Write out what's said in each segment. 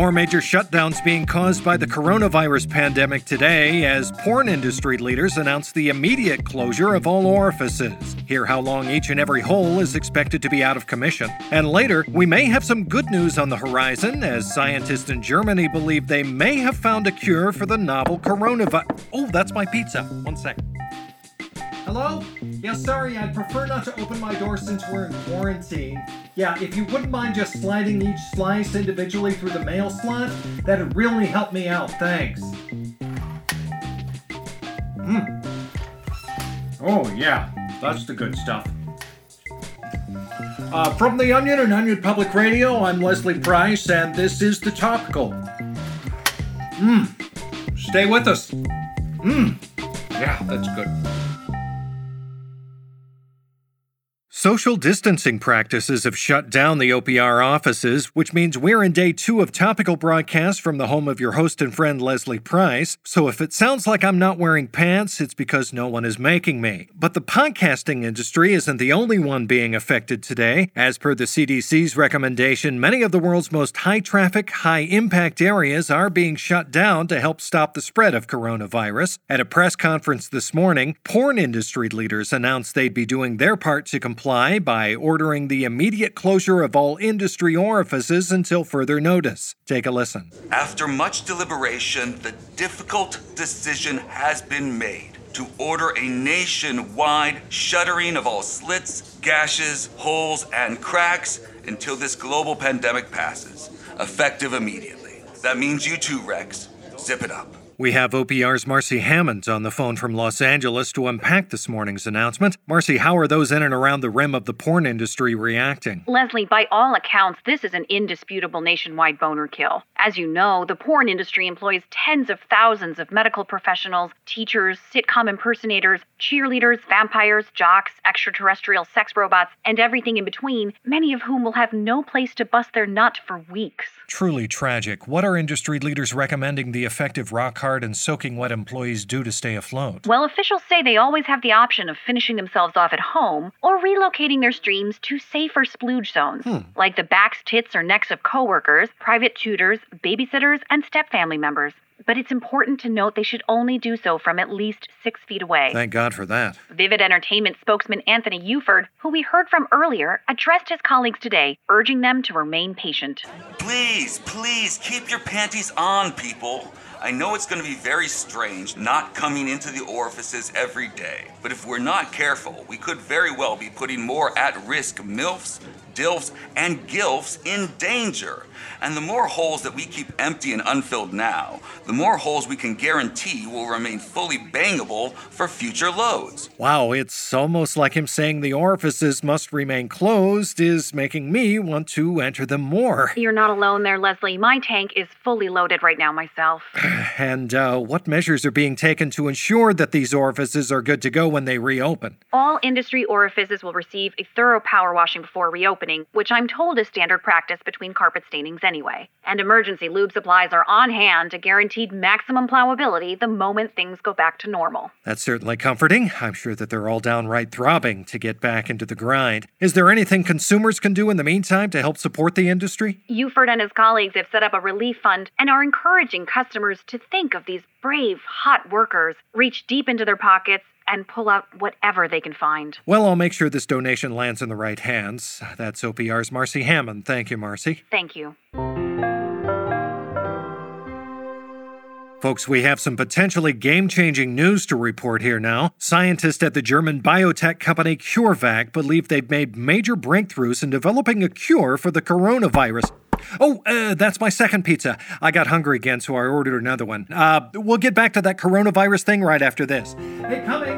More major shutdowns being caused by the coronavirus pandemic today as porn industry leaders announce the immediate closure of all orifices. Hear how long each and every hole is expected to be out of commission. And later, we may have some good news on the horizon as scientists in Germany believe they may have found a cure for the novel coronavirus. Oh, that's my pizza. One sec. Hello? Yeah, sorry, I'd prefer not to open my door since we're in quarantine. Yeah, if you wouldn't mind just sliding each slice individually through the mail slot, that'd really help me out, thanks. Oh yeah, that's the good stuff. From The Onion and Onion Public Radio, I'm Leslie Price, and this is The Topical. Stay with us. Yeah, that's good. Social distancing practices have shut down the OPR offices, which means we're in day 2 of topical broadcasts from the home of your host and friend Leslie Price. So if it sounds like I'm not wearing pants, it's because no one is making me. But the podcasting industry isn't the only one being affected today. As per the CDC's recommendation, many of the world's most high-traffic, high-impact areas are being shut down to help stop the spread of coronavirus. At a press conference this morning, porn industry leaders announced they'd be doing their part to comply by ordering the immediate closure of all industry orifices until further notice. Take a listen. After much deliberation, the difficult decision has been made to order a nationwide shuttering of all slits, gashes, holes, and cracks until this global pandemic passes, effective immediately. That means you too, Rex. Zip it up. We have OPR's Marcy Hammond on the phone from Los Angeles to unpack this morning's announcement. Marcy, how are those in and around the rim of the porn industry reacting? Leslie, by all accounts, this is an indisputable nationwide boner kill. As you know, the porn industry employs tens of thousands of medical professionals, teachers, sitcom impersonators, cheerleaders, vampires, jocks, extraterrestrial sex robots, and everything in between, many of whom will have no place to bust their nut for weeks. Truly tragic. What are industry leaders recommending the effective rock-hard and soaking wet employees do to stay afloat? Well, officials say they always have the option of finishing themselves off at home or relocating their streams to safer splooge zones, like the backs, tits, or necks of coworkers, private tutors, babysitters, and step-family members. But it's important to note they should only do so from at least 6 feet away. Thank God for that. Vivid Entertainment spokesman Anthony Uford, who we heard from earlier, addressed his colleagues today, urging them to remain patient. Please keep your panties on, people. I know it's going to be very strange not coming into the orifices every day, but if we're not careful, we could very well be putting more at-risk MILFs, DILFs, and GILFs in danger. And the more holes that we keep empty and unfilled now, the more holes we can guarantee will remain fully bangable for future loads. Wow, it's almost like him saying the orifices must remain closed is making me want to enter them more. You're not alone there, Leslie. My tank is fully loaded right now myself. And what measures are being taken to ensure that these orifices are good to go when they reopen? All industry orifices will receive a thorough power washing before reopening, which I'm told is standard practice between carpet stainings anyway. And emergency lube supplies are on hand to guaranteed maximum plowability the moment things go back to normal. That's certainly comforting. I'm sure that they're all downright throbbing to get back into the grind. Is there anything consumers can do in the meantime to help support the industry? Uford and his colleagues have set up a relief fund and are encouraging customers to think of these brave, hot workers, reach deep into their pockets, and pull out whatever they can find. Well, I'll make sure this donation lands in the right hands. That's OPR's Marcy Hammond. Thank you, Marcy. Thank you. Folks, we have some potentially game-changing news to report here now. Scientists at the German biotech company CureVac believe they've made major breakthroughs in developing a cure for the coronavirus. Oh, that's my second pizza. I got hungry again, so I ordered another one. We'll get back to that coronavirus thing right after this. Hey, coming!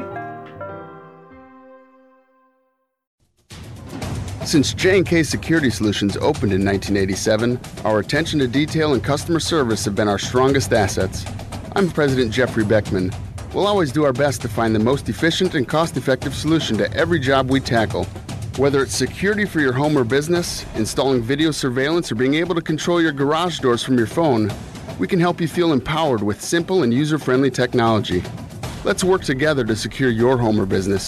Since J&K Security Solutions opened in 1987, our attention to detail and customer service have been our strongest assets. I'm President Jeffrey Beckman. We'll always do our best to find the most efficient and cost-effective solution to every job we tackle. Whether it's security for your home or business, installing video surveillance, or being able to control your garage doors from your phone, we can help you feel empowered with simple and user-friendly technology. Let's work together to secure your home or business.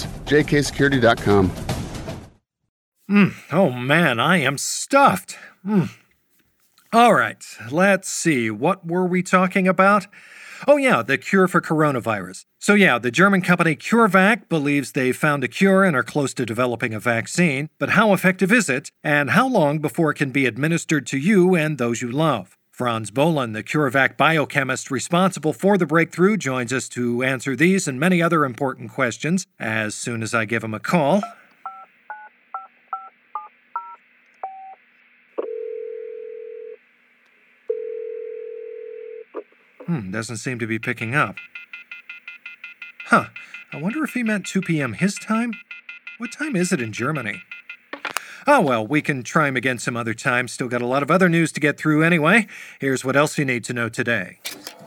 jksecurity.com. Oh man, I am stuffed. All right, let's see. What were we talking about? Oh yeah, the cure for coronavirus. So yeah, the German company CureVac believes they've found a cure and are close to developing a vaccine. But how effective is it? And how long before it can be administered to you and those you love? Franz Bohlen, the CureVac biochemist responsible for the breakthrough, joins us to answer these and many other important questions as soon as I give him a call. Doesn't seem to be picking up. I wonder if he meant 2 p.m. his time? What time is it in Germany? Oh, well, we can try him again some other time. Still got a lot of other news to get through anyway. Here's what else you need to know today.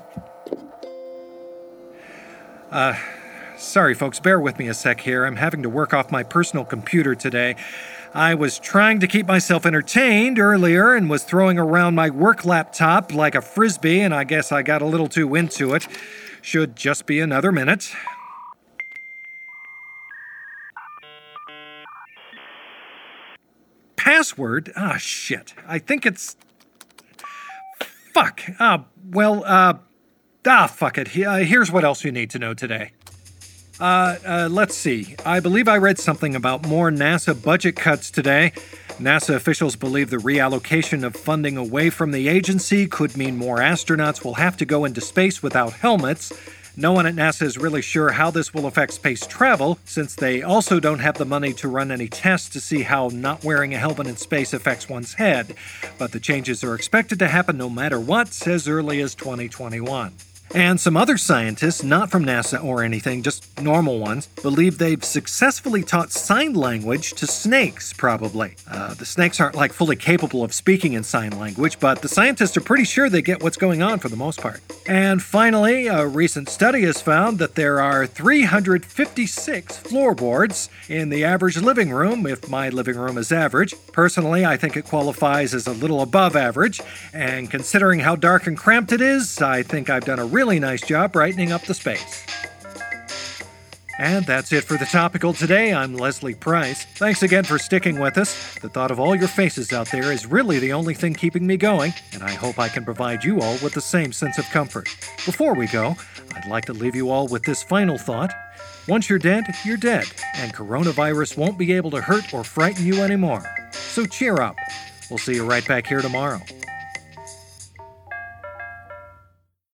Sorry, folks, bear with me a sec here. I'm having to work off my personal computer today. I was trying to keep myself entertained earlier and was throwing around my work laptop like a frisbee, and I guess I got a little too into it. Should just be another minute. Password? Shit. I think it's... Fuck. Fuck it. Here's what else you need to know today. Let's see. I believe I read something about more NASA budget cuts today. NASA officials believe the reallocation of funding away from the agency could mean more astronauts will have to go into space without helmets. No one at NASA is really sure how this will affect space travel, since they also don't have the money to run any tests to see how not wearing a helmet in space affects one's head. But the changes are expected to happen no matter what, as early as 2021. And some other scientists, not from NASA or anything, just normal ones, believe they've successfully taught sign language to snakes, probably. The snakes aren't fully capable of speaking in sign language, but the scientists are pretty sure they get what's going on for the most part. And finally, a recent study has found that there are 356 floorboards in the average living room, if my living room is average. Personally, I think it qualifies as a little above average, and considering how dark and cramped it is, I think I've done a really nice job brightening up the space. And that's it for the Topical today. I'm Leslie Price. Thanks again for sticking with us. The thought of all your faces out there is really the only thing keeping me going, and I hope I can provide you all with the same sense of comfort. Before we go, I'd like to leave you all with this final thought. Once you're dead, and coronavirus won't be able to hurt or frighten you anymore. So cheer up. We'll see you right back here tomorrow.